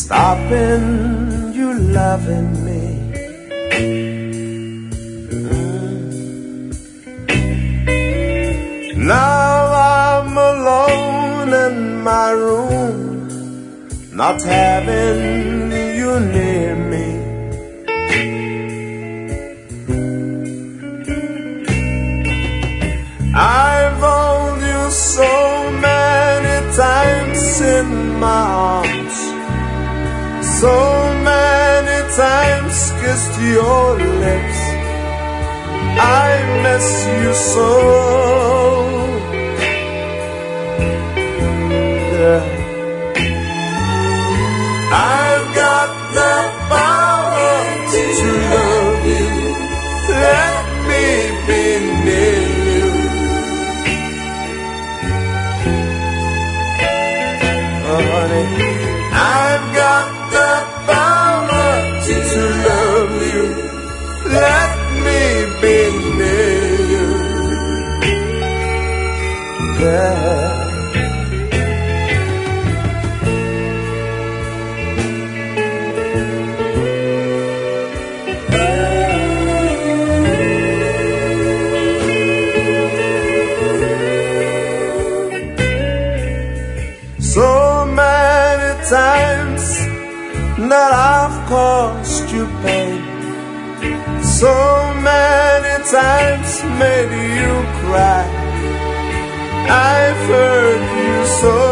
stopping you loving me. Now I'm alone in my room, not having you near me. I've held you so many times in my arms, so many times kissed your lips. I miss you so. Yeah. I've got the power to love you. Let me be near you. Oh, honey, I've got the power to love you. Let me be near you. Yeah. So many times that I've caused you pain, so many times made you cry. I've hurt you so